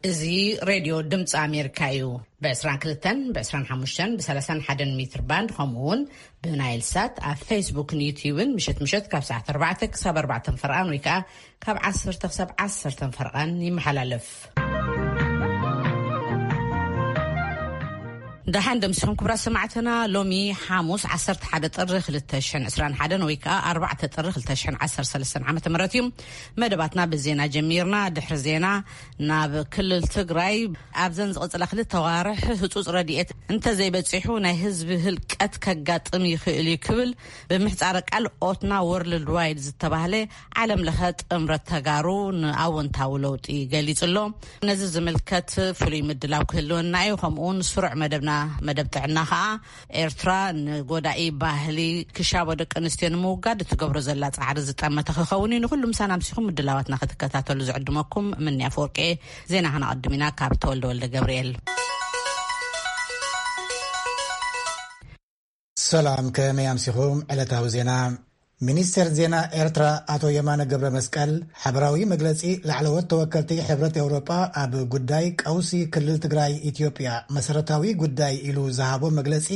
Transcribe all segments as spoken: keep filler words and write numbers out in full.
እዚ ሬድዮ ድምፂ ኣሜሪካ እዩ በ22 በ25 በ31 ሜትር ባንድ ከምኡውን ብናይል ሳት ኣብ ፌስቡክን ዩቲዩብን ምሽት ምሽት ካብ ሰዓት ኣርባዕተ ክሳብ ኣርባዕተ ፍርቃን ወይ ከዓ ካብ ዓሰርተ ክሳብ ዓሰርተ ፍርቃን ይመሓላለፍ። دحين دمسهم كبرى سمعتنا لومي حاموس عصرت حدا طرخ للتشحن عسران حدا ويكا أربعة طرخ للتشحن عصر سلسن عامة مراتيوم مدباتنا بالزينة جميرنا دحر زينة ناب كل التقراي أبزن زغط لخل التوارح هتوز رديئت انت زي بتصيحو ناي هزب هلكات كاقاطم يخيلي كبل بمحتارك على اوتنا ورلد وايد زتباهلي عالم لخات امرت تقارون اون تاولوتي قاليت اللو نزز ملكات فلي مدلاو كهلون نايو خمون سرع مدبنا مدب تعنا خا إرترا نقوداي باهلي كشاب ودك أنستين موجود تجبر زلات عرض تام تخخوني نقول لهم سنة مسيهم مدلواتنا خدكتاتو لزعدمكم من يفوق إيه زين هنا قدمنا كابتول دول جبريل. سلام كم يمسيهم على تهوزينا ሚኒስትር ዜና ኤርትራ አቶ የማነ ገብረ መስቀል ሕብራዊ መግለጺ ለዓለወት ተወከልቲ ሕብረት ኤውሮጳ ኣብ ጉዳይ ቀውሲ ክልል ትግራይ ኢትዮጵያ መሰረታዊ ጉዳይ ኢሉ ዝሃቦ መግለጺ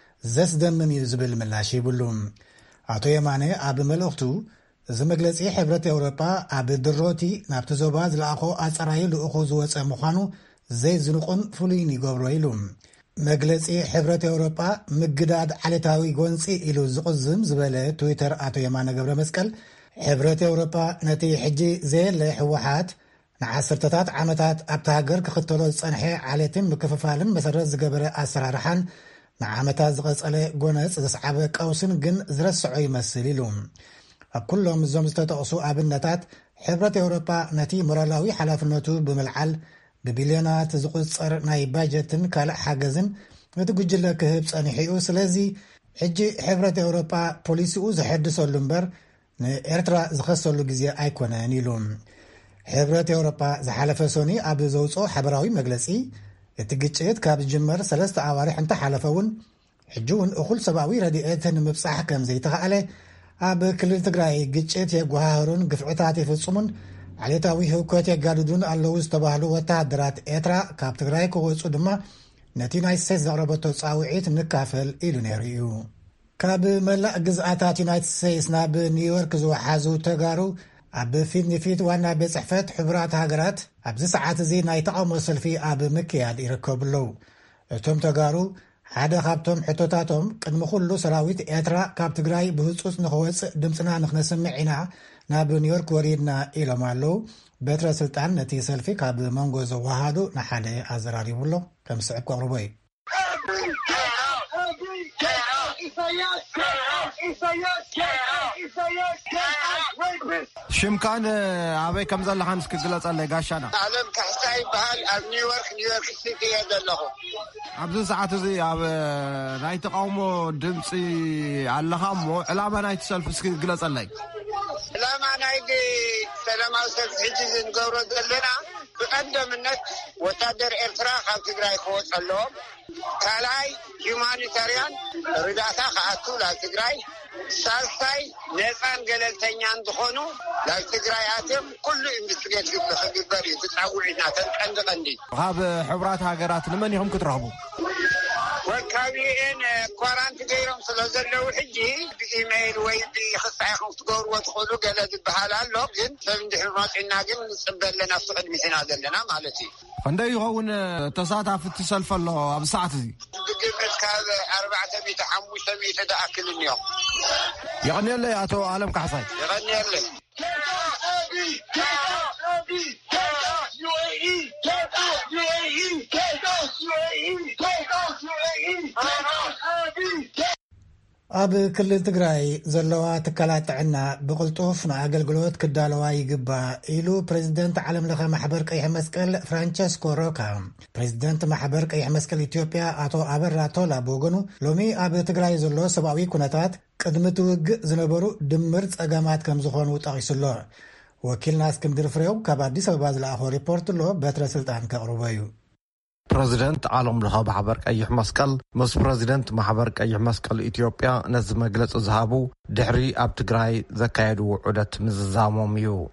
ዘስደምም እዩ ዝብል ምላሽ ይብሉ። አቶ የማነ ኣብ መልእኽቱ እዚ መግለጺ ሕብረት ኤውሮጳ ኣብ ድሮቲ ናብቲ ዞባ ዝለኣኾ ኣጸራይ ልኡኹ ዝወፀ ምዃኑ ዘይዝንቁን ፍሉይን ይገብሮ ኢሉ። መግለጺ ሕብረት ኤውሮጳ ምግዳድ ዓለታዊ ጎንፂ ኢሉ ዝቕዝም ዝበለ ትዊተር አቶ የማነ ገብረ መስቀል ሕብረት ኤውሮጳ ነቲ ሕጂ ዘየለ ሕወሓት ንዓሰርተታት ዓመታት ኣብቲ ሃገር ክኽተሎ ዝጸንሐ ዓለትን ምክፍፋልን መሰረት ዝገበረ ኣሰራርሓን ንዓመታት ዝቐጸለ ጎነፅ ዘስዓበ ቀውስን ግን ዝረስዖ ይመስል ኢሉ። ኣብ ኩሎም እዞም ዝተጠቕሱ ኣብነታት ሕብረት ኤውሮጳ ነቲ ሞራላዊ ሓላፍነቱ ብምልዓል ببليونات زقصر ناي باجتن كالع حاجزن وتقول لك هب صنيحيو سلازي حجي حبرة أوروبا بوليسيو زحدثوا اللمبر إرترا زخصوا له جزية أيقونة نيلون حبرة أوروبا زحلف سوني أبو زوجو حبراوي مجلسي تجيت كاب الجمر ثلاثة عوارح انت حلفون حجون أخل سباوي رديئتن مبصح كم زي تغالي أب كل تجراي جيت يجوهرون قفعتاتي في الصمن عليتاوي هوكات يقالدون اللوز تباهلو وتعدرات إترا كاب تغراي كوغوصو دما نتينا يسيس زغربتو تصاوعيت نكافل إلو نيريو. كاب ملاء قزعاتات يونايت ستيتس ناب نيويورك زو حازو تغارو أب فيد نفيد وانا بصحفات حبرات هاجرات أبزي ساعات زي نايتقاو موصل في أب مكياد يركب اللو توم تغارو حدا خابتهم حتوتاتهم قد مخلو سراويت إترا كاب تغراي بهصوص نخوص دمسنا نخنسمعنا ناب نيويورك وريدنا إلى مالو بتر سلطان نتي سلفي كاب مانغو زوهادو نحالي أزراري بولو كم سعب قربوي شم كان عبي كم زال خانس كجلس على قاشنا عالم كحساي بحال نيويورك نيويورك سيتي يدلخو عبد ساعات زي عب نايت قومو دمسي على خامو علامه نايت سلف كجلس على لا ما نايدي سلام عليكم حجز نقورو دلنا بقدم النت وتقدر إرتراح على تجراي خوت اللهم كلاي هيومانيتاريان رداتا خاطو لا تجراي سالساي نزان قللتنيان دخونو لا تجراي هاتم كل انفستيجيت قبل خبر تتعوعنا تنقند قندي غاب حبرات هاجرات لمن يهم كترهبو وكابين كورانت غيرهم سلازلو حجي بايميل وي بخصائكم تقول وتدخلوا قالت بحالها لو جن فندح راسنا جن نصبل لنا صعد مثلنا دلنا مالتي فندي هون تساطع في التسلف الله ابو ساعتي قيمت هذا أربعة مية حموش مية تاكل اليوم يعني لي اتو عالم كحصاي يعني لي ኣብ ክልል ትግራይ ዘለዋ ትካላት ጥዕና ብቕልጡፍ ንኣገልግሎት ክዳለዋ ይግባእ ኢሉ ፕሬዚደንት ዓለም ለኸ ማሕበር ቀይሕ መስቀል ፍራንቸስኮ ሮካ። ፕሬዚደንት ማሕበር ቀይሕ መስቀል ኢትዮጵያ አቶ አበራ ቶላ በወገኑ ሎሚ ኣብ ትግራይ ዘሎ ሰብኣዊ ኩነታት ቅድሚ ትውግእ ዝነበሩ ድምር ጸገማት ከም ዝኾኑ ጠቒሱሎ። ወኪልና እስክንድር ፍሬው ካብ ኣዲስ ኣበባ ዝለኣኾ ሪፖርት ሎ በትረ ስልጣን ከቕርቦ እዩ። بريزيدنت عالم لها محبر قيح مسقل مس بريزيدنت محبر قيح مسقل إثيوبيا نز مجلس ذهابو دحري اب تግራይ ዘካየዱ ዑደት ምዝዛሞም እዩ።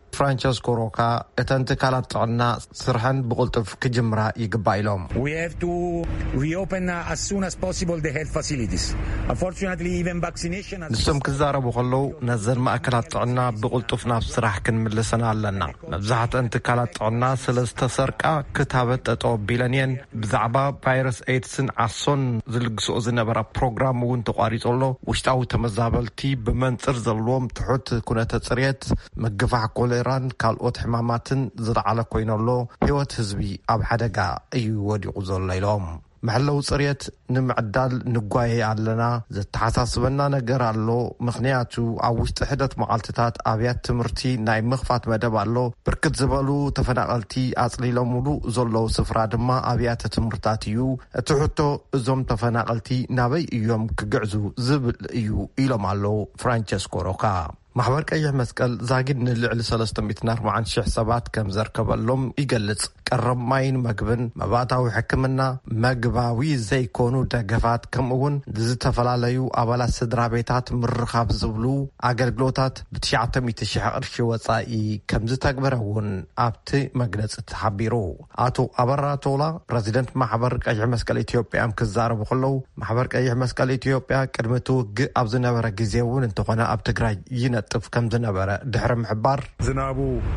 ፍራንቸስኮ ሮካ እተን ትካላት ጥዕና ስርሐን ብቁልጡፍ ክጅምራ ይግባእ ኢሎም We have to reopen as soon as possible the health facilities. Unfortunately, even vaccination has... ንሶም ክዛረቡ ከለው ነዘን ማእከላት ጥዕና ብቁልጡፍ ናብ ስራሕ ክንምልሰና ኣለና መብዛሕትአን ትካላት ጥዕና ስለዝተሰርቃ ክታበት ጠጠው ቢለን ብዛዕባ ቫይረስ ኤድስን ዓሶን ዝልግስኦ ዝነበረ ፕሮግራም እውን ተቋሪጾሎ ውሽጣዊ ተመዛበልቲ ብመንፅር ዘለዎም ትሑት ኩነተ ጽሬት መግፋሕ ኮሌራን ካልኦት ሕማማትን ዝለዓለ ኮይነሎ ህይወት ህዝቢ ኣብ ሓደጋ እዩ ወዲቑ ዘሎ ኢሎም محلو صريت نمعدال نقاي علنا زتحساسبنا ነገር አሎ ምክንያቱ አውሽጥ ሕደት መዓልትታት አብያት ትምርቲ ናይ መኽፋት መደብ አሎ ብርክት ዝበሉ ተፈናቀልቲ አጽሊሎም ሙሉ ዘለው ስፍራ ድማ አብያት ትምርታት እዩ እትሕቶ እዞም ተፈናቀልቲ ናበይ እዮም ክግዕዙ ዝብል እዩ ኢሎም አሎ ፍራንቸስኮ ሮካ محور ቀይሕ መስቀል ዛጊድ ንልዕሊ ሰለስተ ሚእቲ ወአርባዕተ ሺህ ሰባት ከም ዘርከበሎም ይገልጽ ቀረብ ማይን መግብን መባታዊ ሕክምና መግባዊ ዘይኮኑ ደገፋት ከምኡውን ዝተፈላለዩ አባላት ስድራ ቤታት ምርኻብ ዝብሉ አገልግሎታት ብትሽዓተ ሚእቲ ሺህ ቅርሺ ወጻኢ ከም ዝተግበረውን ኣብቲ መግለጽ ተሓቢሩ አቶ አበራ ቶላ ፕሬዝዳንት ማሕበር ቀይሕ መስቀል ኢትዮጵያ ክዛረቡ ከለው ማሕበር ቀይሕ መስቀል ኢትዮጵያ ቅድሚቱ ኣብ ዝነበረ ግዜውን እንተኾነ ኣብ ትግራይ ጥፍ ከም ዝነበረ ድሕረ ምሕባር ዝናቡ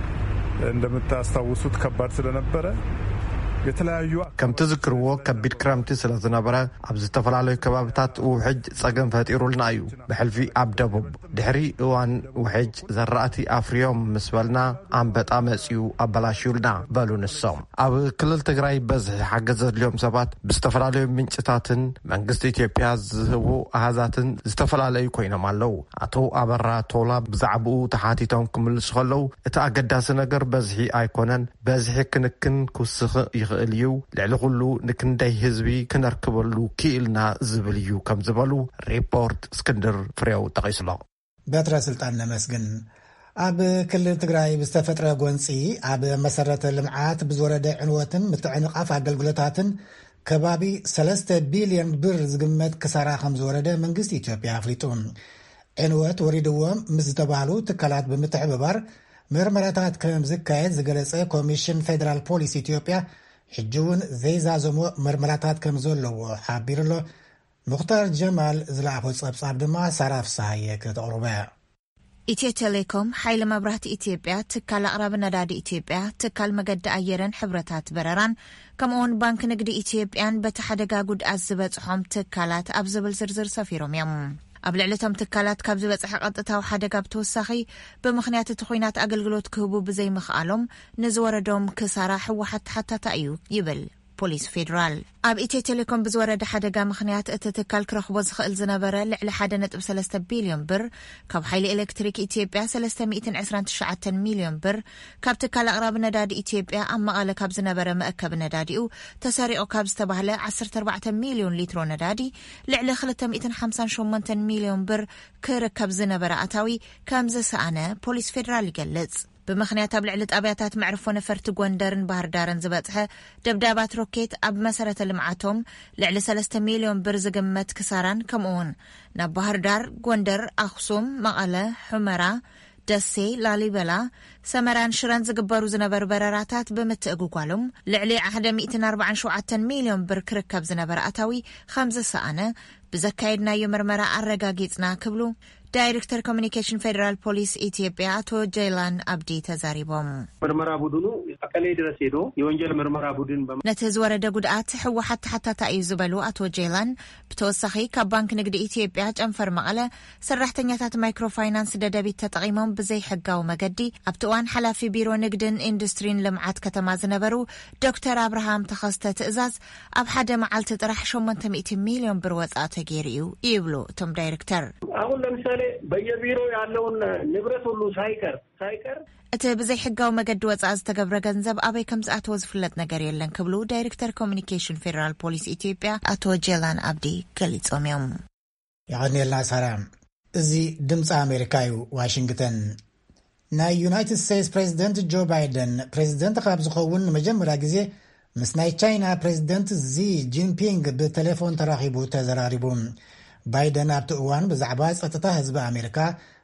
እንደምታስታውሱት ከባድ ስለነበረ የተለያዩ ከም ትዝክርዎ ከቢድ ክረምቲ ስለዝነበረ ኣብ ዝተፈላለዩ ከባቢታት ውሕጅ ጸገም ፈጢሩልና እዩ ብሕልፊ ኣብ ደቡብ ድሕሪ እዋን ውሕጅ ዘራእቲ ኣፍሪዮም ምስበልና ኣንበጣ መጺኡ ኣበላሽዩልና በሉ ንሶም ኣብ ክልል ትግራይ በዝሒ ሓገዝ ዘድልዮም ሰባት ብዝተፈላለዩ ምንጭታትን መንግስቲ ኢትዮጵያ ዝህቡ ኣሃዛትን ዝተፈላለዩ ኮይኖም ኣለው ኣቶ አበራ ቶላ ብዛዕባኡ ተሓቲቶም ክምልሱ ከለው እቲ ኣገዳሲ ነገር በዝሒ ኣይኮነን በዝሒ ክንክን ክውስኽ اليو لعلغلو نكندي حزبي كنركبلو كيلنا زبليو كم زبلو ريبورت اسكندر فريو تقيسلو باترا سلطان نمسجن اب كل تግራይ بستفتره ጎንፂ اب መሰረተ ልምዓት بزورده عنوتن متعنقف አገልግሎታትን ከባቢ ሰለስተ ቢሊዮን ብር ዝግመት ክሳራ ከም ዝወረደ መንግስት ኢትዮጵያ አፍሪጡን عنوት ወሪድዎም ምዝተባሉ ትካላት በመተባበር ምርመራታት ከም ዝካየድ ዝገለጸ ኮሚሽን ፌደራል ፖሊስ ኢትዮጵያ حجون زيزا زمو مرمراتات كم زولو حابيرلو مختار جمال زلعفو صبصاب دما سراف سايه كتقربا ኢትዮ ቴሌኮም ሓይሊ መብራህቲ ኢትዮጵያ ትካል ኣቅራብ ነዳዲ ኢትዮጵያ ትካል መገዲ ኣየርን ሕብረታት በረራን ከምኡውን ባንክ ንግዲ ኢትዮጵያን በቲ ሓደጋ ጉድኣት ዝበጽሖም ትካላት ኣብ ዝብል ዝርዝር ሰፊሮም እዮም ኣብ ልዕለቶም ትካላት ካብ ዝበጽሐ ቀጥታዊ ሓደጋ ብተወሳኺ ብምኽንያት እቲ ኩናት ኣገልግሎት ክህቡ ብዘይ ምኽኣሎም ንዝወረዶም ክሳራ ሕወሓት ሓታታ እዩ ይብል ፖሊስ ፌደራል ኣብ ኢትዮ ቴሌኮም ብዝወረደ ሓደጋ ምኽንያት እቲ ትካል ክረኽቦ ዝኽእል ዝነበረ ልዕሊ ሓደ ነጥቢ ሰለስተ ቢልዮን ብር ካብ ሓይሊ ኤሌክትሪክ ኢትዮጵያ ሰለስተ ሚእቲ ዕስራን ትሽዓተ ሚልዮን ብር ካብ ትካል ኣቅራብ ነዳዲ ኢትዮጵያ ኣብ መቐለ ካብ ዝነበረ መእከብ ነዳዲኡ ተሰሪዑ ካብ ዝተባህለ ዓሰርተ ኣርባዕተ ሚልዮን ሊትሮ ነዳዲ ልዕሊ ክልተ ሚእቲ ሓምሳን ሸሞንተ ሚልዮን ብር ክርከብ ዝነበረ ኣታዊ ከም ዘሰኣነ ፖሊስ ፌደራል ይገልጽ بمخنيات ابلع لطابياتات معرفو نفرت غوندرن بحر دارن زبطحه دبدابات روكيت اب مسرة لمعاتهم لعل ثلاثة مليون برز قمت كساران كمون ناب بحر دار غوندر اخصوم مقاله حمرا دسي لاليبلا سمران شران زقبارو زنبر براراتات بمتقوقالهم لعلي عهد مئة وأربعة وسبعين مليون بر كركب زنبر اتاوي خمسة سانه بزكايدنا يمرمرا ارغاغيصنا كبلو ዳይሬክተር ኮሚኒኬሽን ፌደራል ፖሊስ ኢትዮጵያ አቶ ጀይላን አብዲ ተዛሪቦም ምርመራ ቡድኑ አቀሌ ድረስ ሄዶ የወንጀል ምርመራ ቡድን ነተዝ ወረደ ጉድአት ሕወሓት ሓታታ እዩ ዝበሉ አቶ ጀይላን ብተወሳኺ ካብ ባንክ ንግዲ ኢትዮጵያ ጨንፈር መቐለ ሰራሕተኛታት ማይክሮ ፋይናንስ ደደቢት ተጠቂሞም ብዘይ ሕጋዊ መገዲ ኣብቲ እዋን ሓላፊ ቢሮ ንግድን ኢንዱስትሪን ልምዓት ከተማ ዝነበሩ ዶክተር አብርሃም ተኸስተ ትእዛዝ ኣብ ሓደ መዓልቲ ጥራሕ ሸሞንተ ሚእቲ ሚልዮን ብር ወጻእ ተገይሩ እዩ ይብሉ እቶም ዳይሬክተር አሁን ለምሳሌ በየቢሮ ያለውን ንብረት ሁሉ ሳይቀር ሳይቀር እቲ ብዘይ ሕጋዊ መገዲ ወጻእ ዝተገብረ ገንዘብ ኣበይ ከም ዝኣተወ ዝፍለጥ ነገር የለን ክብሉ ዳይሬክተር ኮሚኒኬሽን ፌደራል ፖሊስ ኢትዮጵያ አቶ ጀላን አብዲ ገሊጾም እዮም ያኔልና ሰላም እዚ ድምፂ ኣሜሪካ እዩ ዋሽንግተን ናይ ዩናይትድ ስቴትስ ፕሬዚደንት ጆ ባይደን ፕሬዚደንት ካብ ዝኸውን መጀመርያ ግዜ ምስ ናይ ቻይና ፕሬዚደንት ዚ ጂንፒንግ ብቴሌፎን ተራኺቡ ተዘራሪቡ ባይደን ኣብቲ እዋን ብዛዕባ ጸጥታ ህዝቢ ኣሜሪካ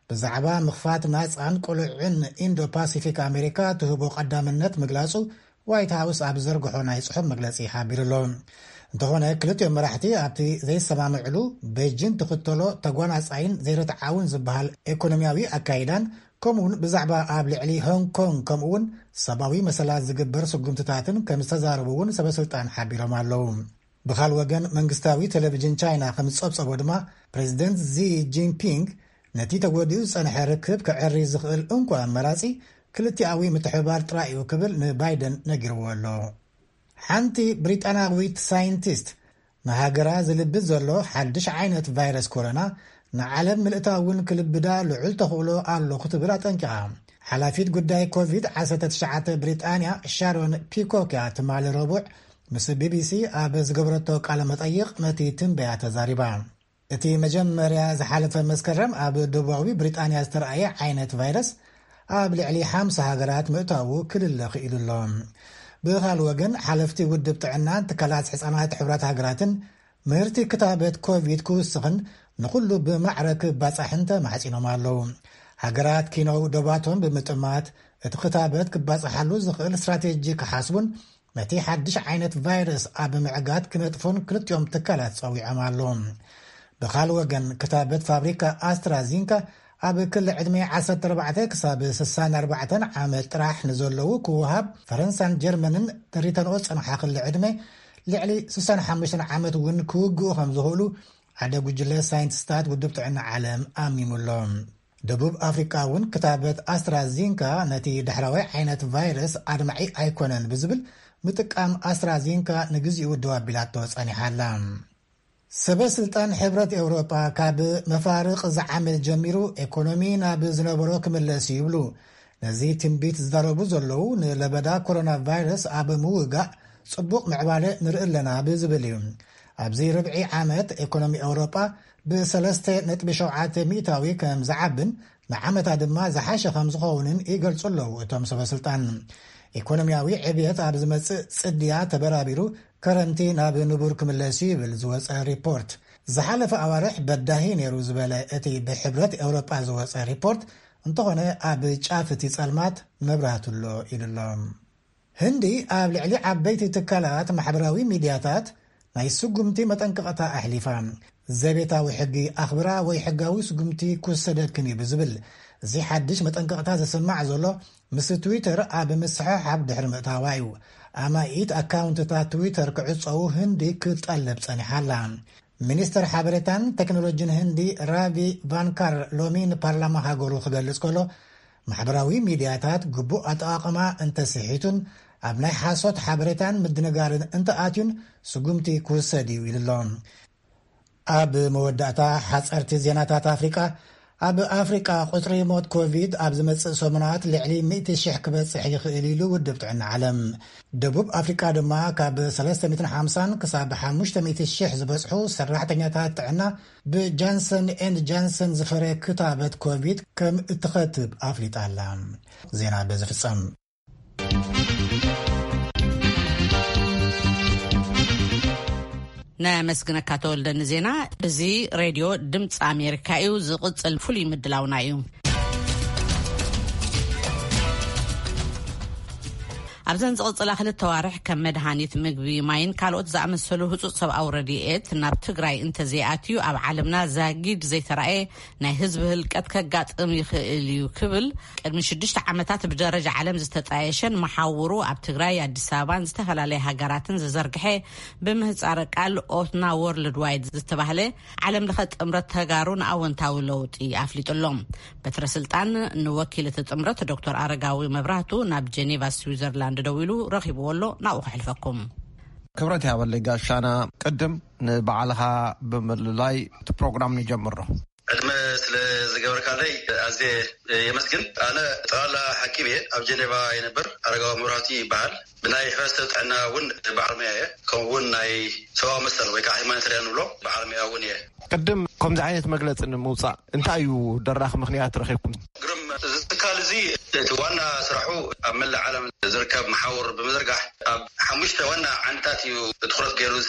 ብዛዕባ ምኽፋት ናፃን ቁልዕን ኢንዶ ፓሲፊክ ኣሜሪካ ትህቦ ቀዳምነት ምግላጹ ዋይት ሃውስ ኣብ ዘርግሖ ናይ ጽሑፍ መግለጺ ሓቢሩሎ እንተኾነ ክልቲኦም መራሕቲ ኣብቲ ዘይሰማምዕሉ ቤጂን ትኽተሎ ተጓናጻይን ዘይረትዓውን ዝበሃል ኢኮኖምያዊ ኣካይዳን ከምኡውን ብዛዕባ ኣብ ልዕሊ ሆንግ ኮንግ ከምኡውን ሰብኣዊ መሰላት ዝግበር ስጉምትታትን ከም ዝተዛረቡ እውን ሰበስልጣን ሓቢሮም ኣለዉ ብኻል ወገን መንግስታዊ ቴሌቪዥን ቻይና ከም ዝጸብጸቦ ድማ ፕሬዚደንት ዚ ጂንፒንግ ነቲ ተጎዲኡ ዝጸንሐ ርክብ ክዕሪ ዝኽእል እንኳ መራጺ ክልቲኣዊ ምትሕብባር ጥራይ እዩ ክብል ንባይደን ነጊርዎ ኣሎ ሓንቲ ብሪጣናዊት ሳይንቲስት ንሃገራ ዝልብት ዘሎ ሓድሽ ዓይነት ቫይረስ ኮሮና ንዓለም ምልእታውን ክልብዳ ልዑል ተኽእሎ ኣሎ ክትብል ኣጠንቂቓ ሓላፊት ጉዳይ ኮቪድ ዓሰርተ ትሽዓተ ብሪጣንያ ሻሮን ፒኮክያ ትማሊ ረቡዕ ምስ ቢቢሲ ኣብ ዝገበረቶ ቃለ መጠይቕ ነቲ ትንበያ ተዛሪባ እቲ መጀመርያ ዝሓለፈ መስከረም ኣብ ደቡባዊ ብሪጣንያ ዝተረኣየ ዓይነት ቫይረስ ኣብ ልዕሊ ሓምሳ ሃገራት ምእታዉ ክልለ ኽኢሉሎ ብኻል ወገን ሓለፍቲ ውድብ ጥዕናን ትካላት ሕፃናት ሕብራት ሃገራትን ምህርቲ ክታበት ኮቪድ ክውስኽን ንኹሉ ብማዕረክ ባጻሕንተ ማሕጺኖም ኣለዉ ሃገራት ኪኖው ደባቶም ብምጥማት እቲ ክታበት ክባጽሓሉ ዝኽእል ስትራቴጂ ክሓስቡን ነቲ ሓድሽ ዓይነት ቫይረስ ኣብ ምዕጋት ክነጥፉን ክልቲኦም ትካላት ጸዊዖም ኣለዎም ብኻል ወገን ክታበት ፋብሪካ ኣስትራዚንካ ኣብ ክሊ ዕድሜ ዓሰርተ ኣርባዕተ ክሳብ ስሳን ኣርባዕተ ዓመት ጥራሕ ንዘለዉ ክውሃብ ፈረንሳን ጀርመንን ተሪተንኦ ጸንሓ ክሊ ዕድሜ ልዕሊ ስሳን ሓሙሽተ ዓመት እውን ክውግኡ ከም ዝኽእሉ ሓደ ጉጅለ ሳይንቲስታት ውድብ ጥዕና ዓለም ኣሚሙሎም ደቡብ ኣፍሪቃ እውን ክታበት ኣስትራዚንካ ነቲ ድሕራዊ ዓይነት ቫይረስ ኣድማዒ ኣይኮነን ብዝብል ምጥቃም ኣስትራዚንካ ንግዚኡ ደው ኣቢላቶ ጸኒሓላ ሰበስልጣን ሕብረት ኤውሮጳ ካብ መፋርቕ ዝዓምል ጀሚሩ ኢኮኖሚ ናብ ዝነበሮ ክምለስ ይብሉ ነዚ ትንቢት ዝዛረቡ ዘለዉ ንለበዳ ኮሮና ቫይረስ ኣብ ምውጋእ ጽቡቕ ምዕባለ ንርኢ ኣለና ብዝብል እዩ ኣብዚ ርብዒ ዓመት ኢኮኖሚ ኤውሮጳ ብሰለስተ ነጥቢ ሸውዓተ ሚእታዊ ከም ዝዓብን ንዓመታ ድማ ዝሓሸ ከም ዝኸውንን ይገልጹ ኣለዉ እቶም ሰበስልጣን ኢኮኖምያዊ ዕብየት ኣብ ዝመጽእ ጽድያ ተበራቢሩ ከረንቲ ናብ ንቡር ክምለስ ይብል ዝወፀ ሪፖርት ዝሓለፈ ኣዋርሕ በዳሂ ነይሩ ዝበለ እቲ ብሕብረት ኤውሮጳ ዝወፀ ሪፖርት እንተኾነ ኣብ ጫፍ እቲ ጸልማት መብራህትሎ ኢሉሎም ህንዲ ኣብ ልዕሊ ዓበይቲ ትካላት ማሕበራዊ ሚድያታት ናይ ስጉምቲ መጠንቀቕታ ኣሕሊፋ ዘቤታዊ ሕጊ ኣኽብራ ወይ ሕጋዊ ስጉምቲ ክወሰደክን ብዝብል እዚ ሓድሽ መጠንቀቕታ ዝስማዕ ዘሎ ምስ ትዊተር ኣብ ምስሕሓብ ድሕሪ ምእታዋ እዩ ኣማኢት ኣካውንትታት ትዊተር ክዕፀው ህንዲ ክጠልብ ጸኒሓላ ሚኒስትር ሓበሬታን ቴክኖሎጂን ህንዲ ራቪ ቫንካር ሎሚ ንፓርላማ ሃገሩ ክገልጽ ከሎ ማሕበራዊ ሚድያታት ግቡእ ኣጠቓቕማ እንተስሒቱን ኣብ ናይ ሓሶት ሓበሬታን ምድንጋርን እንተኣትዩን ስጉምቲ ክውሰድ እዩ ኢሉሎም ኣብ መወዳእታ ሓጸርቲ ዜናታት ኣፍሪቃ ኣብ ኣፍሪቃ ቁፅሪ ሞት ኮቪድ ኣብ ዝመጽእ ሰሙናት ልዕሊ ሚእቲ ሽሕ ክበጽሕ ይኽእል ኢሉ ውድብ ጥዕና ዓለም ደቡብ ኣፍሪቃ ድማ ካብ ሰለስተ ሚእትን ሓምሳን ክሳብ ሓሙሽተ ሚእቲ ሽሕ ዝበጽሑ ሰራሕተኛታት ጥዕና ብጃንሰን ኤንድ ጃንሰን ዝፈረ ክታበት ኮቪድ ከም እትኸትብ ኣፍሊጣላ ዜና በዝፍጸም نمسكنك كاتول دنزينا زي راديو دمت أمريكايو زقص الفلي مدلاونايو أبزن زقص خلت توارح كم مدهانيت مجبي ماين كالوت زعمسلو هتوص سب أورديات ناب تجري انت زي أتيو أب عالمنا زاجيد زي ترى نه حزب هالكتك جات أم يخليو كبل المشدش تعمتات بدرجة عالم زتتعيشن محاورو أب تجري الدسابان زتفعل عليها جراتن زرقحة بمهز أركال أوتنا وورلد وايد زتبهله عالم لخت أمرت تجارون أو انتاولوت أفليت اللهم بترسلتان نوكيلة أمرت دكتور أرجاوي مبرهتو ناب جنيفا سويسرلاند دويلو رغبوا والله ناوخ حلفكم كبرت يا ولي قاشانا قدم نبعلها بملاي بروجرام نجمره عندما زجور كالي أزي يمسكن أنا طالع حكيمي أو جنيفا ينبر أرجع مراتي بعد بناي حرست عنا ون بعرمية كون ناي سواء مثل ويكاحي ما نتريانو له بعرمية ونيه قدم كم زعينة مجلس إن موسى أنت أيو دراخ مخنيات رخيكم قرم كالزي وانا سرحو أمل عالم زركب محاور بمزرقح حمشت وانا عنتاتي دخلت غيرو سرح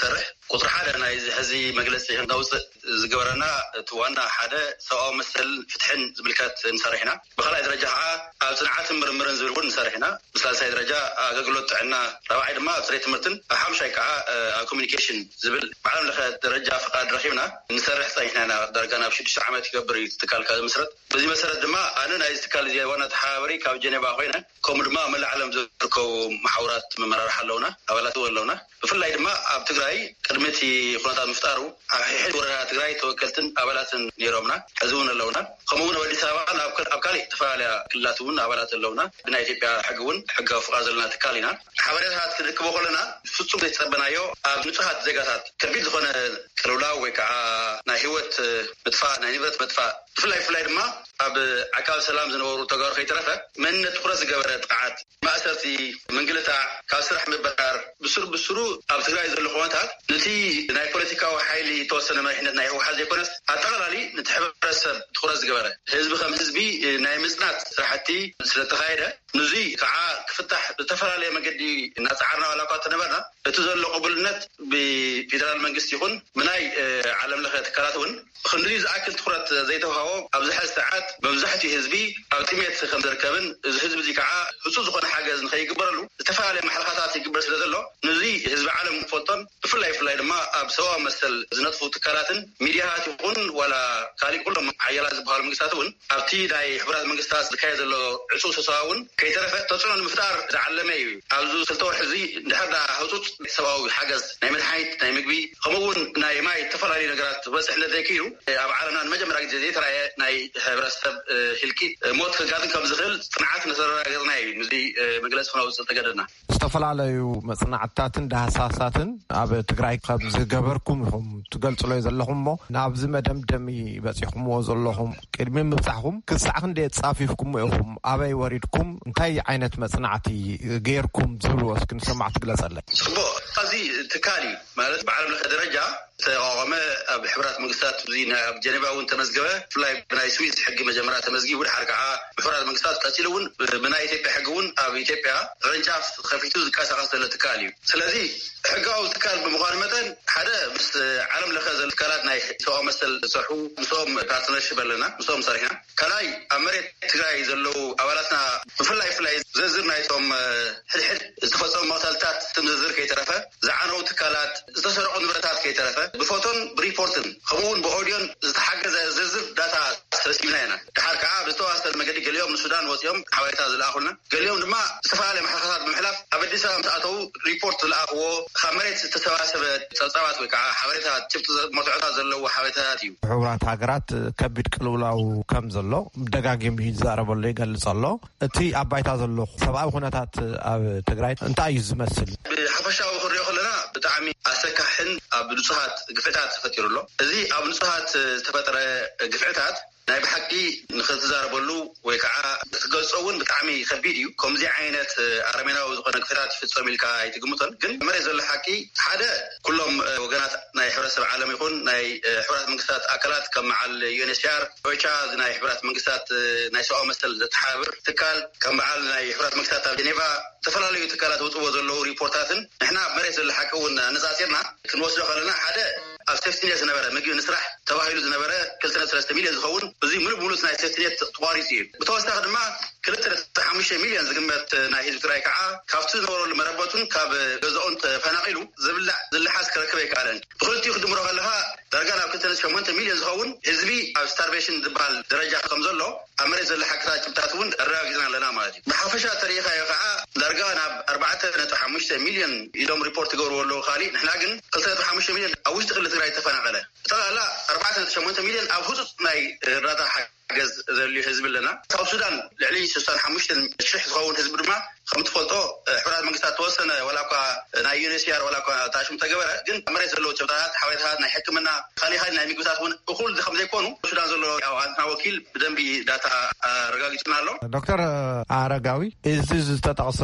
ቁጥር ሓደ ናይ ህዝቢ መግለፂ ንውፅእ ዝገበረና ትዋና ሓደ ሰብኣዊ መሰል ፍትሕን ዝምልከት እንሰርሕና ብኸላይ ደረጃ ከዓ ኣብ ጽንዓትን ምርምርን ዝብል እንሰርሕና ብሳልሳይ ደረጃ ኣገልግሎት ጥዕና ራብዓይ ድማ ፅሬት ትምህርትን ሓምሻይ ከዓ ኮሚኒኬሽን ዝብል ብዓለም ለኸ ደረጃ ፍቃድ ረኺብና ንሰርሕ ፀኒሕና ዳርጋ ናብ ሽዱሽተ ዓመት ይገብር እዩ ትካልካ ዝምስረት በዚ መሰረት ድማ ኣነ ናይ ትካል እዚ ዋና ተሓባበሪ ካብ ጀኔቫ ኮይነ ከምኡ ድማ መላእ ዓለም ዝርከቡ ማሕበራት መመራርሒ ኣለውና ኣባላት ኣለውና ብፍላይ ድማ ኣብ ትግራይ ቅድሚቲ ኩነታት ምፍጣሩ ኣብ ሕድ ወረዳ ትግራይ ተወከልትን ኣባላትን ነይሮምና ሕዚ እውን ኣለውና ከምኡ እውን ኣብ ኣዲስ ኣበባ ኣብ ካሊእ ተፈላለዩ ክልላት እውን ኣባላት ኣለውና ብናይ ኢትዮጵያ ሕጊ እውን ሕጋዊ ፍቃድ ዘለና ትካል ኢና ሓበሬታት ክንክቦ ከለና ፍጹም ዘይተፀበናዮ ኣብ ንጹሃት ዜጋታት ከቢድ ዝኾነ ቅልውላው ወይ ከዓ ናይ ህይወት ምጥፋእ ናይ ንብረት ምጥፋእ ብፍላይ ብፍላይ ድማ ኣብ ዓቃብ ሰላም ዝነበሩ ተጋሩ ከይተረፈ መንነት ትኩረት ዝገበረ ጥቃዓት ማእሰርቲ ምንግልታዕ ካብ ስራሕ ምብራር ብስሩ ብስሩ ኣብ ትግራይ ዘሎ ኩነታት ነቲ ናይ ፖለቲካዊ ሓይሊ ተወሰነ መሪሕነት ናይ ህወሓት ዘይኮነስ ኣጠቃላሊ ነቲ ሕብረተሰብ ትኩረት ዝገበረ ህዝቢ ከም ህዝቢ ናይ ምጽናት ስራሕቲ ስለተኻየደ ነዚ ከዓ ክፍታሕ ብዝተፈላለየ መገዲ እናፃዓርና ዋላ እኳ ተነበርና እቲ ዘሎ ቅቡልነት ብፌደራል መንግስቲ ይኹን ብናይ ዓለም ለኸ ትካላት እውን ክንድዩ ዝኣክል ትኩረት ዘይተውሃቦ ኣብዚ ሕዚ ሰዓት መብዛሕትኡ ህዝቢ ኣብ ጥሜት ከም ዝርከብን እዚ ህዝቢ እዚ ከዓ ህፁፅ ዝኾነ ሓገዝ ንኸይግበረሉ ዝተፈላለዩ ማሕለኻታት ይግበር ስለ ዘሎ ነዚ ህዝቢ ዓለም ክፈልጦን ብፍላይ ብፍላይ ድማ ኣብ ሰብኣዊ መሰል ዝነጥፉ ትካላትን ሚድያታት ይኹን ዋላ ካሊእ ኩሎም ሓያላት ዝበሃሉ መንግስታት እውን ኣብቲ ናይ ሕቡራት መንግስታት ዝካየድ ዘሎ ዕፁ ስብሰባ እውን ከይተረፈ ተፅዕኖ ንምፍጣር ዝዓለመ እዩ ኣብዚ ክልተ ወርሒ እዚ ድሕር ህፁፅ ሰብኣዊ ሓገዝ ናይ መድሓኒት ናይ ምግቢ ከምኡውን ናይ ማይ ዝተፈላለዩ ነገራት በፅሕነት ዘይክእሉ ኣብ ዓለምና ንመጀመርያ ግዜ ዘይተረኣየ ናይ ሕብረተሰብ ህልቂት ሞት ክጋጥም ከም ዝኽእል ፅንዓት ነተረጋገፅና እዩ ነዚ መግለፂ ክነውፅእ ተገደድና ዝተፈላለዩ መፅናዕትታትን ዳሃሳሳትን ኣብ ትግራይ ከም ዝገበርኩም ኢኹም ትገልፅሎ ዘለኹም እሞ ናብዚ መደምደሚ በፂሕኩምዎ ዘለኹም ቅድሚ ምብፃሕኩም ክሳዕ ክንደይ ፃፊፍኩም ኢኹም ኣበይ ወሪድኩም እንታይ ዓይነት መፅናዕቲ ገይርኩም ዝብልዎስ ክንሰማዕ ትግለፀለይ ፅቡቅ ኣብዚ ትካሊ ማለት ብዓለም ለኸ ደረጃ ተቋቋመ ኣብ ሕቡራት መንግስታት እዚ ኣብ ጀኔቫ እውን ተመዝገበ ብፍላይ ብናይ ስዊዝ ሕጊ መጀመርያ ተመዝጊቡ ድሓር ከዓ ብሕቡራት መንግስታት ቀፂሉ እውን ብናይ ኢትዮጵያ ሕጊ እውን ኣብ ኢትዮጵያ ቅርንጫፍ ከፊቱ ዝንቀሳቀስ ዘሎ ትካል እዩ ስለዚ ሕጋዊ ትካል ብምዃኑ መጠን ሓደ ምስ ዓለም ለኸ ዘሎ ትካላት ናይ ሰብኣዊ መሰል ዝሰርሑ ምስኦም ፓርትነርሽፕ ኣለና ምስኦም ሰሪሕና ካልኣይ ኣብ መሬት ትግራይ ዘለው ኣባላትና ብፍላይ ብፍላይ ዝርዝር ናይቶም ሕድሕድ ዝተፈፀሙ መቕተልታት ስም ዝርዝር ከይተረፈ ዝዓነው ትካላት ዝተሰርቁ ንብረታት ከይተረፈ ብፎቶን ብሪፖርትን ከምኡውን ብኦድዮን ዝተሓገዘ ዝርዝር ዳታ ሰብሲብና ኢና ድሓር ከዓ ብዝተዋሰለ መገዲ ገሊኦም ንሱዳን ወፂኦም ሓበሬታ ዝለኣኹልና ገሊኦም ድማ ዝተፈላለዩ ማሕለኻታት ብምሕላፍ ኣብ ኣዲስ ኣበባ ምስኣተው ሪፖርት ዝለኣኽዎ ካብ መሬት ዝተሰባሰበ ፀብፃባት ወይ ከዓ ሓበሬታት ጭብጢ መትዑታት ዘለዎ ሓበሬታታት እዩ ሕቡራት ሃገራት ከቢድ ቅልውላው ከም ዘሎ ደጋጊሙ ይዛረበሉ ይገልፅ ኣሎ እቲ ኣብ ባይታ ዘሎ ሰብኣዊ ኩነታት ኣብ ትግራይ እንታይ እዩ ዝመስል ብሓፈሻዊ ክንሪኦ ከለና ብጣዕሚ ኣሰካሕን ኣብ ንጹሃት ግፍዕታት ተፈጢሩሎ እዚ ኣብ ንጹሃት ዝተፈጠረ ግፍዕታት ናይ ብሓቂ ንኽትዛረበሉ ወይ ከዓ ክትገልፆ እውን ብጣዕሚ ከቢድ እዩ ከምዚ ዓይነት ኣረሜናዊ ዝኾነ ግፍዕታት ይፍፀም ኢልካ ኣይትግምቶን ግን መሬት ዘሎ ሓቂ ሓደ ኩሎም ወገናት ናይ ሕብረተሰብ ዓለም ይኹን ናይ ሕቡራት መንግስታት ኣካላት ከም መዓል ዩኤንኤችሲአር ኦቻ ናይ ሕቡራት መንግስታት ናይ ሰብኣዊ መሰል ዘተሓባብር ትካል ከም መዓል ናይ ሕቡራት መንግስታት ኣብ ጀኔቫ ዝተፈላለዩ ትካላት ውፅዎ ዘለዉ ሪፖርታትን ንሕና መሬት ዘሎ ሓቂ እውን ነፃፂርና ክንወስዶ ከለና ሓደ ኣብ ሴፍቲኔት ዝነበረ ምግቢ ንስራሕ ተባሂሉ ዝነበረ ክልተ ነጥቢ ሰለስተ ሚልዮን ዝኸውን እዚ ሙሉእ ሙሉእ ናይ ሴፍቲኔት ተቋሪፁ እዩ ብተወሳኺ ድማ ክልተ ነጥቢ ሓሙሽተ ሚልዮን ዝግመት ናይ ህዝቢ ትግራይ ከዓ ካብቲ ዝነበረሉ መረበቱን ካብ ገዝኦን ተፈናቂሉ ዝብላዕ ዝለሓስ ክረክብ ኣይከኣለን ብክልቲኡ ክድምሮ ከለካ ዳርጋ ናብ ክልተ ነጥቢ ሸሞንተ ሚልዮን ዝኸውን ህዝቢ ኣብ ስታርቬሽን ዝበሃል ደረጃ ከም ዘሎ ኣብ መሬት ዘሎ ሓቅታት ጭብጣት እውን ኣረጋጊፅና ኣለና ማለት እዩ ብሓፈሻ ተሪኢኻዮ ከዓ ዳርጋ ናብ ኣርባዕተ ነጥቢ ሓሙሽተ ሚልዮን ኢሎም ሪፖርት ይገብርዎ ኣለዉ ካሊእ ንሕና ግን ክልተ ነጥቢ ሓሙሽተ ሚልዮን ኣብ ውሽጢ ክልል ትግራይ ተፈናቀለ ጠቅላላ ኣርባዕተ ነጥቢ ሸሞንተ ሚልዮን ኣብ ህፁፅ ናይ እርዳታ ሓገዝ ዘድልዩ ህዝቢ ኣለና ካብ ሱዳን ልዕሊ ስልሳ ሓሙሽተ ሽሕ ዝኸውን ህዝቢ ድማ ከም ትፈልጦ ሕቡራት መንግስታት ተወሰነ ዋላ እኳ ናይ ዩኤንኤችሲአር ዋላ እኳ ታሽሙ ተገበረ ግን መሬት ዘለዎ ጭብጣታት ሓበሬታታት ናይ ሕክምና ካሊእ ናይ ምግብታት እውን እኩል ከም ዘይኮኑ ሱዳን ዘሎ ኣንትና ወኪል ብደንቢ ዳታ ኣረጋጊፅና ኣሎ ዶክተር ኣረጋዊ እዚ ዝተጠቕሰ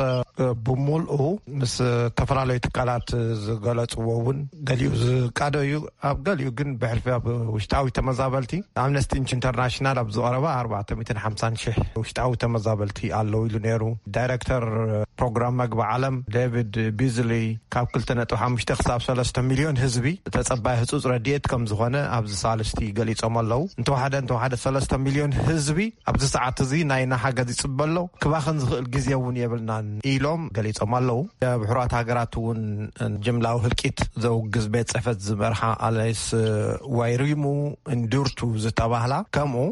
ብምልኡ ምስ ተፈላለዩ ትካላት ዝገለፅዎ እውን ገሊኡ ዝቃደ እዩ ኣብ ገሊኡ ግን ብሕልፊ ኣብ ውሽጣዊ ተመዛበልቲ ኣምነስቲ ኢንተርናሽናል ኣብ ዝቐረበ ኣርባዕተ ሚእትን ሓምሳን ሽሕ ውሽጣዊ ተመዛበልቲ ኣለዉ ኢሉ ነይሩ ዳይረክተር ፕሮግራም መግቢ ዓለም ዴቪድ ቢዝሊ ካብ ክልተ ነጥቢ ሓሙሽተ ክሳብ ሰለስተ ሚሊዮን ህዝቢ ተጸባይ ህጹጽ ረድኤት ከም ዝኾነ ኣብዚ ሳልስቲ ገሊጾም ኣለዉ እንተወሓደ እንተወሓደ ሰለስተ ሚሊዮን ህዝቢ ኣብዚ ሰዓት እዚ ናይና ሓገዝ ይጽበሎ ክባኽን ዝኽእል ግዜ እውን የብልናን ኢሎም ገሊጾም ኣለዉ ብሕራት ሃገራት እውን ጅምላዊ ህልቂት ዘውግዝ ቤት ጽሕፈት ዝመርሓ ኣላይስ ዋይሪሙ እንዱርቱ ዝተባህላ ከምኡ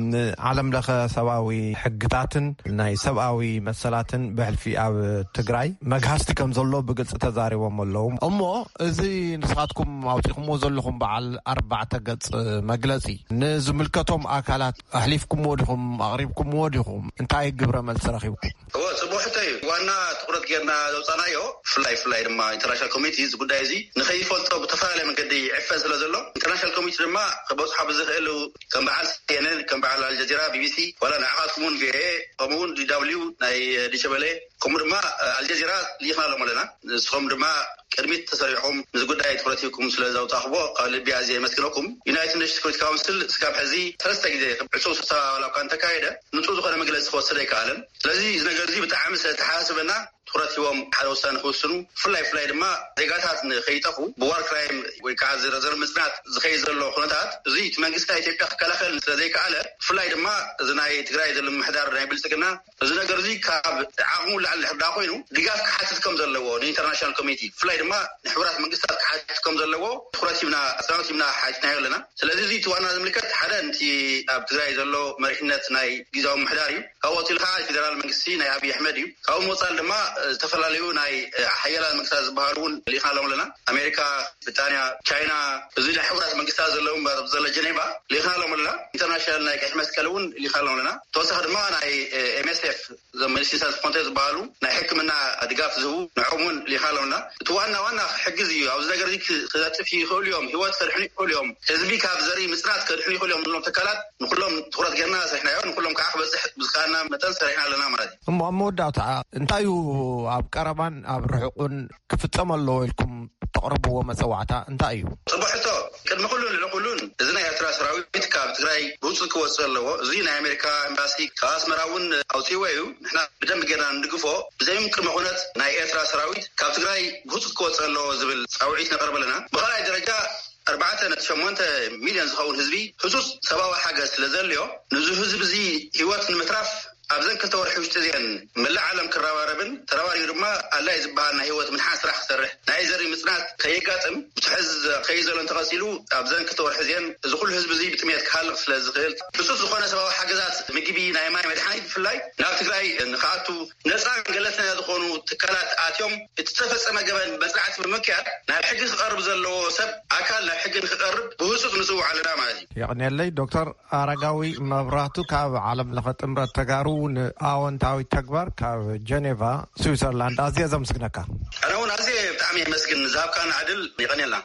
ዓለም ለኸ ሰብኣዊ ሕግታትን ናይ ሰብኣዊ መሰላትን ብሕልፊ ኣብ ትግራይ መግሃስቲ ከም ዘሎ ብግልጽ ተዛሪቦም ኣለዉ እሞ እዚ ንስኻትኩም ኣውፂኹምዎ ዘለኹም በዓል ኣርባዕተ ገጽ መግለጺ ንዝምልከቶም ኣካላት ኣሕሊፍኩምዎ ዲኹም ኣቕሪብኩምዎ ዲኹም እንታይ ግብረ መልሲ ረኺብኩም? ጽቡቕ ሕቶይ ዋና ትኩረት ጌርና ዘውፃናዮ ፍላይ ፍላይ ድማ ኢንተርናሽናል ኮሚኒቲ እዚ ጉዳይ እዚ ንኸይፈልጦ ብተፈላለየ መንገዲ ዕፈን ስለ ዘሎ ኢንተርናሽናል ኮሚኒቲ ድማ ከበፅሖ ብዝኽእል ከም በዓል ሲኤንኤን ከም በዓል አልጀዚራ ቢቢሲ ወላ ንዓኻትኩምን ቪኦኤ ከምኡውን ዲደብሊው ናይ ዲሸበሌ ከምኡ ድማ አልጀዚራ ልይኽናሎም ኣለና ንስኹም ድማ ቅድሚት ተሰሪሖም እዚ ጉዳይ ትኩረት ሂብኩም ስለ ዘውፃኽቦ ካብ ልቢ ኣዝየ የመስግነኩም ዩናይትድ ኔሽንስ ሴኩሪቲ ካውንስል እስካብ ሕዚ ሰለስተ ግዜ ዕፁብ ስብሰባ ዋላ እኳ እንተካየደ ንፁህ ዝኾነ መግለፂ ክወስድ ኣይከኣለን ስለዚ እዚ ነገር እዚ ብጣዕሚ ስለተሓሳስበና ትኩረት ሂቦም ሓደ ውሳነ ክወስኑ ፍላይ ፍላይ ድማ ዜጋታት ንኸይጠፉ ብዋር ክራይም ወይ ከዓ ዝረዘር ምጽናት ዝኸይ ዘሎ ኩነታት እዚ እቲ መንግስቲ ኢትዮጵያ ክከላኸል ስለዘይከኣለ ፍላይ ድማ እዚ ናይ ትግራይ ዘሎ ምሕዳር ናይ ብልጽግና እዚ ነገር እዚ ካብ ዓቕሙ ላዕሊ ሕዳ ኮይኑ ድጋፍ ክሓትት ከም ዘለዎ ንኢንተርናሽናል ኮሚኒቲ ፍላይ ድማ ንሕቡራት መንግስታት ክሓትት ከም ዘለዎ ትኩረት ሂብና ኣፅናዖት ሂብና ሓቲትናዮ ኣለና ስለዚ እዚ እቲ ዋና ዝምልከት ሓደንቲ ኣብ ትግራይ ዘሎ መሪሕነት ናይ ግዝያዊ ምሕዳር እዩ ካብኡ ወፂኡ ከዓ ፌደራል መንግስቲ ናይ ኣብይ ኣሕመድ እዩ ካብኡ ወፃኢ ድማ ዝተፈላለዩ ናይ ሓያላን መንግስታት ዝበሃሉ እውን ልኢኽናሎም ኣለና ኣሜሪካ ብሪጣንያ ቻይና እዚ ናይ ሕቡራት መንግስታት ዘለዎም ዘሎ ጀኔቫ ልኢኽናሎም ኣለና ኢንተርናሽናል ናይ ቀይሕ መስቀል እውን ልኢኽናሎም ኣለና ተወሳኺ ድማ ናይ ኤምኤስኤፍ ሜዲሲንስ ሳንስ ፍሮንቲር ዝበሃሉ ናይ ሕክምና ድጋፍ ዝህቡ ንዖም እውን ልኢኽናሎም ኣለና እቲ ዋና ዋና ሕግዝ እዩ ኣብዚ ነገር እዚ ክዘጥፍ ይኽእሉ እዮም ሂወት ከድሕኑ ይኽእሉ እዮም ህዝቢ ካብ ዘርኢ ምጽናት ከድሕኑ ይኽእሉ እዮም ንሎም ትካላት ንኩሎም ትኩረት ጌርና ሰሪሕናዮ ንኩሎም ከዓ ክበፅሕ ብዝከኣልና መጠን ሰሪሕና ኣለና ማለት እዩ እሞ ኣብ መወዳእታ እንታይ እዩ ኣብ ቀረባን ኣብ ርሑቕን ክፍጸም ኣለዎ ኢልኩም ተቕርብዎ መፀዋዕታ እንታይ እዩ? ጽቡቕ ሕቶ ቅድሚ ኩሉን ልዕሊ ኩሉን እዚ ናይ ኤርትራ ሰራዊት ካብ ትግራይ ብውፅእ ክወፅእ ኣለዎ እዚ ናይ ኣሜሪካ ኤምባሲ ካብ ኣስመራ እውን ኣውፂዎ እዩ ንሕና ብደንቢ ጌርና ንድግፎ ብዘይምቅድመ ኩነት ናይ ኤርትራ ሰራዊት ካብ ትግራይ ብውፅእ ክወፅእ ኣለዎ ዝብል ፃውዒት ነቕርብ ኣለና ብኻልኣይ ደረጃ ኣርባዕተ ነጥቢ ሸሞንተ ሚልዮን ዝኸውን ህዝቢ ህጹጽ ሰብኣዊ ሓገዝ ስለ ዘድልዮ ነዚ ህዝቢ እዚ ሂወት ንምትራፍ ኣብዘን ክልተ ወርሒ ውሽጢ እዚአን መላእ ዓለም ክረባረብን ተረባሪቡ ድማ ኣድላይ ዝበሃል ናይ ሂወት ምንሓን ስራሕ ክሰርሕ ናይ ዘርኢ ምጽናት ከየጋጥም ብትሕዝ ከይዘሎን ተቐፂሉ ኣብዘን ክልተ ወርሒ እዚአን እዚ ኩሉ ህዝቢ እዚ ብጥሜት ክሃልቕ ስለ ዝኽእል ህጹጽ ዝኾነ ሰብኣዊ ሓገዛት ምግቢ ናይ ማይ መድሓኒት ብፍላይ ናብ ትግራይ ንኽኣቱ ነፃን ገለልተኛ ዝኾኑ ትካላት ኣትዮም እቲ ዝተፈፀመ ገበን መፅናዕቲ ብምክያድ ናብ ሕጊ ክቐርብ ዘለዎ ሰብ ኣካል ናብ ሕጊ ንክቐርብ ብህፁፅ ንፅውዕ ኣለና ማለት እዩ ይቕኒየለይ ዶክተር ኣረጋዊ መብራህቱ ካብ ዓለም ለኸ ጥምረት ተጋሩ ንኣወንታዊ ተግባር ካብ ጀኔቫ ስዊዘርላንድ ኣዝየ ዘመስግነካ ኣነ እውን ኣዝየ ብጣዕሚ የመስግን ዝሃብካና ዕድል ይቕኒየልና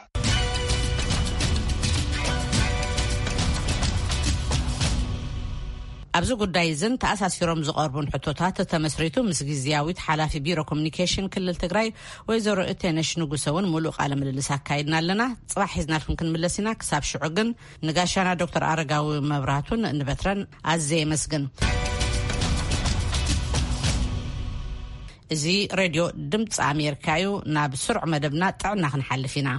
ኣብዚ ጉዳይ እዝን ተኣሳሲሮም ዝቐርቡን ሕቶታት ተመስሪቱ ምስ ግዝያዊት ሓላፊ ቢሮ ኮሚኒኬሽን ክልል ትግራይ ወይዘሮ እቴነሽ ንጉሰ እውን ሙሉእ ቃለ ምልልስ ኣካይድና ኣለና ፅባሕ ሒዝናልኩም ክንምለስ ኢና ክሳብ ሽዑ ግን ንጋሻና ዶክተር ኣረጋዊ መብራህቱን ንበትረን ኣዝየ የመስግን እዚ ሬድዮ ድምፂ ኣሜሪካ እዩ ናብ ስሩዕ መደብና ጥዕና ክንሓልፍ ኢና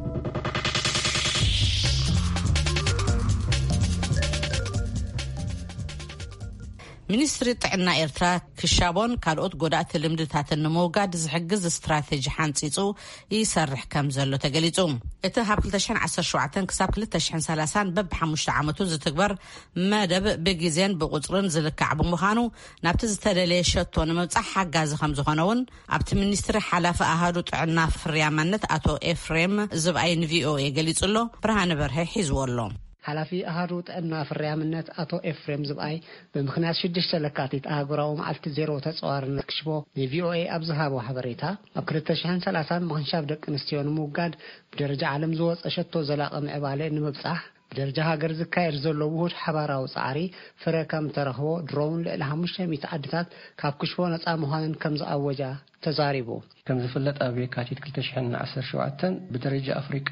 ሚኒስትሪ ጥዕና ኤርትራ ክሻቦን ካልኦት ጎዳእቲ ልምድታትን ንምውጋድ ዝሕግዝ ስትራቴጂ ሓንፂፁ ይሰርሕ ከም ዘሎ ተገሊጹ እቲ ሃብ ክልተ ሽሕን ዓሰርተ ሸውዓተ ክሳብ ክልተ ሽሕን ሰላሳን በብሓሙሽተ ዓመቱ ዝትግበር መደብ ብግዜን ብቁፅርን ዝልክዕ ብምዃኑ ናብቲ ዝተደለየ ሸቶ ንምብፃሕ ሓጋዚ ከም ዝኾነ እውን ኣብቲ ሚኒስትሪ ሓላፊ ኣሃዱ ጥዕና ፍርያማነት ኣቶ ኤፍሬም ዝብኣይ ንቪኦኤ ገሊጹሎ ብርሃነ በርሀ ሒዝዎ ኣሎ ሓላፊ ኣሃዱ ጥዕና ፍርያምነት ኣቶ ኤፍሬም ዝብኣይ ብምክንያት ሽዱሽተ ለካቲት ኣህጉራዊ መዓልቲ ዜሮ ተፅዋርነት ክሽቦ ንቪኦኤ ኣብ ዝሃቦ ሓበሬታ ኣብ ክልተ ሽሕን ሰላሳን ምክንሻፍ ደቂ ኣንስትዮ ንምውጋድ ብደረጃ ዓለም ዝወፀ ሸቶ ዘላቐ ምዕባለ ንምብፃሕ ብደረጃ ሃገር ዝካየድ ዘሎ ውሁድ ሓባራዊ ፃዕሪ ፍረ ከም ተረኽቦ ድሮውን ልዕሊ ሓሙሽተ ሚእቲ ዓድታት ካብ ክሽቦ ነፃ ምዃንን ከም ዝኣወጃ ተዛሪቡ ከም ዝፍለጥ ኣብ የካቲት ክልተ ሽሕን ዓሰርተ ሸውዓተ ብደረጃ ኣፍሪቃ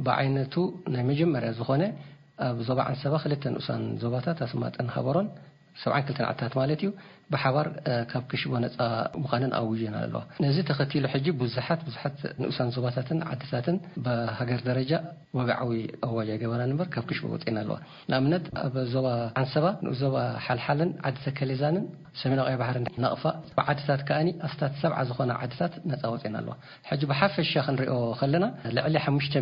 ብዓይነቱ ናይ መጀመርያ ዝኾነ ኣብ ዞባ ዓንሰባ ክልተ ንኡሳን ዞባታት ኣስማጠን ሓበሮን سبعين كلتن عدتات مالتيو بحوار كاب كشبو نصا مخانن اوجينا الله نزي تختيلو حجي بزحات بزحات نقصان زباتاتن عدساتن بهاجر درجه وقعوي اواجا جبران نمبر كاب كشبو وطينا الله نامنت بزوا عنسبا نزوا حلحلن عدسه كليزانن سمينا قي بحر نقفا بعدسات كاني استات سبعه زخونه عدسات نصا وطينا الله حجي بحف الشيخ نريو خلنا لعلي خمسمية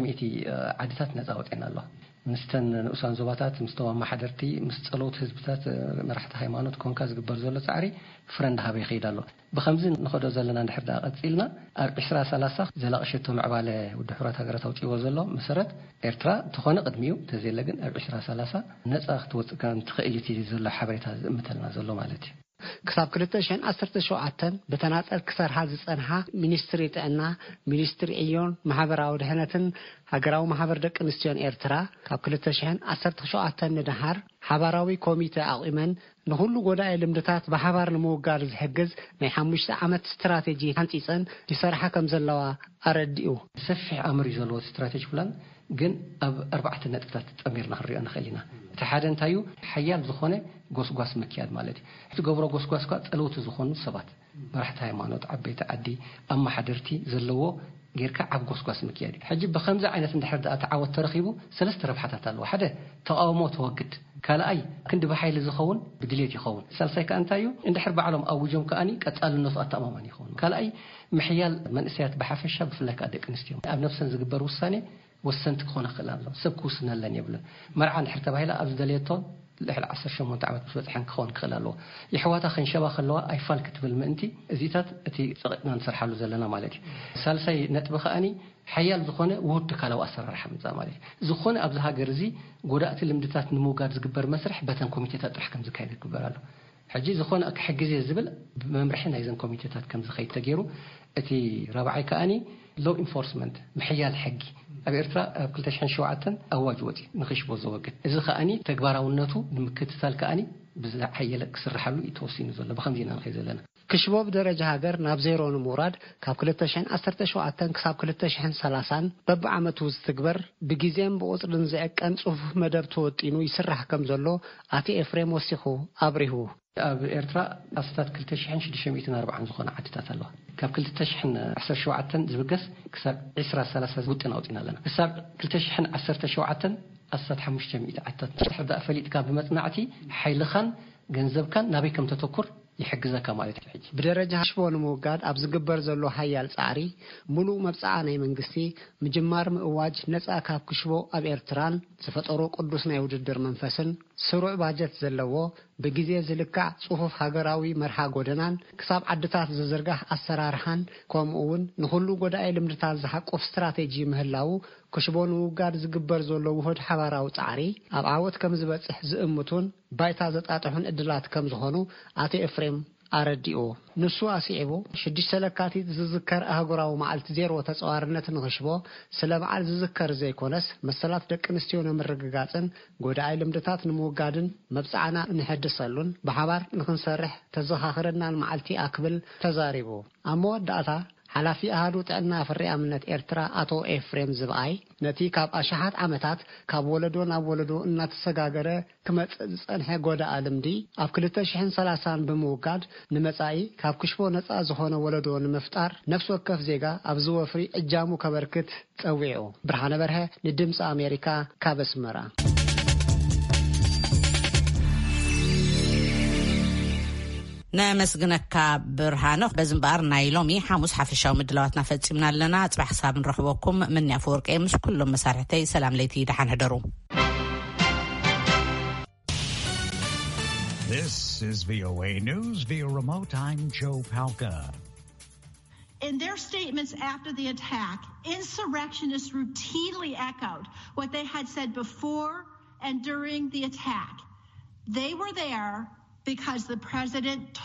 عدسات نصا وطينا الله مستن نقصان زباتات مستوى محدرتي مستلوت حزبتات مرحت هيمانوت كونكاز جبر زله صعري فرند هابي خيدالو بخمزين نخدو زلنا نحب دا قصيلنا عشرة ثلاثة زلاقشتو معباله ودحورات هاغرات اوطيو زلو مسرت ኤርትራ ተኾነ ቅድሚው ተዘለግን عشرة ثلاثة ነጻ ክትወጽ kan ትኽእልቲ ዘሎ ሓበሬታ ዝምተልና ዘሎ ማለት እዩ ክሳብ ክልተ ሽሕን ዓሰርተ ሸውዓተ በተናጠል ክሰርሓ ዝጸንሓ ሚኒስትሪ ጥዕና ሚኒስትሪ ዕዮን ማሕበራዊ ድሕነትን ሃገራዊ ማሕበር ደቂ ኣንስትዮን ኤርትራ ካብ ክልተ ሽሕን ዓሰርተ ሸውዓተ ንድሓር ሓባራዊ ኮሚቴ ኣቂመን ንኹሉ ጎዳኢ ልምድታት ብሓባር ንምውጋድ ዝሕግዝ ናይ ሓሙሽተ ዓመት ስትራቴጂ ሓንፂፀን ይሰርሓ ከም ዘለዋ ኣረዲኡ ሰፊሕ ኣምሪ ዘለዎ ስትራቴጂ ፕላን ግን ኣብ ኣርባዕተ ነጥብታት ተጠሚርና ክንሪኦ ንኽእል ኢና እቲ ሓደ እንታይ እዩ ሓያል ዝኾነ ጎስጓስ ምክያድ ማለት እዩ እቲ ገብሮ ጎስጓስ ካ ፀለውቲ ዝኾኑ ሰባት መራሕቲ ሃይማኖት ዓበይቲ ዓዲ ኣማሓደርቲ ዘለዎ ጌርካ ዓብ ጎስጓስ ምክያድ ሕጂ ብከምዚ ዓይነት እንድሕር ዳኣ ተዓወት ተረኺቡ ሰለስተ ረብሓታት ኣለዎ ሓደ ተቃውሞ ተወግድ ካልኣይ ክንዲ ብሓይሊ ዝኸውን ብድሌት ይኸውን ሳልሳይ ከ እንታይ እዩ እንድሕር ባዕሎም ኣውጆም ከኣኒ ቀጻልነቱ ኣተማማኒ ይኸውን ካልኣይ ምሕያል መንእሰያት ብሓፈሻ ብፍላይ ከዓ ደቂ ኣንስትዮ ኣብ ነፍሰን ዝግበር ውሳኔ ወሰንት ክኾነ خلال ሰብ ኩስነለን ይብለ መርዓ ንሕር ተባሂላ ኣብ ዝደልየቶ ልሕል عشرة وثمانين ዓመት ብስበፅሐን ክኾን ክኽእል ይሕዋታ ክንሸባ ከለዋ ኣይፋል ክትብል ምእንቲ እዚታት እቲ ፀቕጥና ንሰርሓሉ ዘለና ማለት እዩ ሳልሳይ ነጥቢ ከኣኒ ሓያል ዝኾነ ውህድ ካላው ኣሰራርሓ ምፃ ማለት እዩ ዝኾነ ኣብዚ ሃገር እዚ ጎዳእቲ ልምድታት ንምውጋድ ዝግበር መስርሕ በተን ኮሚቴታት ጥራሕ ከም ዝካየድ ይግበራሉ ሕጂ ዝኾነ ክሕግዝ ዝብል መምርሒ ናይዘን ኮሚቴታት ከም ዝኸይድ ተገይሩ እቲ ረብዓይ ከኣኒ law enforcement محيال حقي أبي إرترا كل تشحن شوعتن أواج وتي نخش بوزوجت إذا خاني تكبرونته نمكتسال كأني بزح حيلك سر حلو يتوصين زلا بخمسين أنا خيزلنا كشباب درجة هاجر نابزيرون مراد كاب كل تشحن أثرت شوعتن كساب كل تشحن سلاسان بب عمتوز تكبر بجزيم بوصل نزعك أن صف مدر توت إنه يسرح كم زلوا أتي إفريم وسخو أبرهو أبي إرترا أستاد كل تشحن شديش ميتين أربعة زخنا عدتات الله كاب كل تشحن عشر شوعتن زبقس كساب عشرة ثلاثة زبطنا أوتنا لنا كساب كل تشحن عشرة شوعتن أستاد حمش جميل عدتات حدا أفليت كاب بمسمعتي حيلخان جنزب كان نبي كم تتكر يحجزك مالك الحج بدرجة شبون موجود أبز جبر زلوا حيال سعري ملو مبسعاني من قصي مجمار مواج نسأ كاب كشبو أب إرتران صفت أروق قدسنا يوجد در منفسن سرع باجت زلوا بجزية زلكع صفوف هجراوي مرحا جودنان كساب عدتات زرقة أسرارهن كم أون نخلو جدا علم نتاز حق أف استراتيجي مهلاو كشبون موجود زجبر زلوا وهد حوارا وتعري أب عود كم زبط زأمتون بايتازت أتحن إدلات كم زهونو أتي إفريم أرديو نسوا أسيعبو شديش سلكاتي تذكر أهجراو مع التزير وتصارنة نغشبو سلام على تذكر زي كونس مسألة دك نستيون من رجعاتن جود عالم دتات نمو قادن مبسعنا نحد صلون بحوار نخنصرح تزخاخرنا المعلتي أقبل تزاربو أمو داتا حلافي أهدو تأنا فري أمنت إرترا أتو إفريم زباي نتي كاب أشهات عمتات كاب ولدو ناب ولدو إنها تساقاقره كما تسأنها قودة آدم دي أف كلتا شحن سلاسان بموقاد نمتاي كاب كشبو نتا زخون ولدو نمفتار نفس وكف زيغا أبزو فري إجامو كبركت تأويعو برحانة برها ندمس أمريكا كاب اسمرا نمسجنك برهانه بزنبار نايلومي حموس حفشاو مدلواتنا فتسمنا لنا تصبح حساب نرحبكم من يافورك امس كلهم مسارحتي سلام ليتي دحان هدرو. This is V O A News via remote. I'm Joe Palca. In their statements after the attack, insurrectionists routinely echoed what they had said before and during the attack. They were there because the president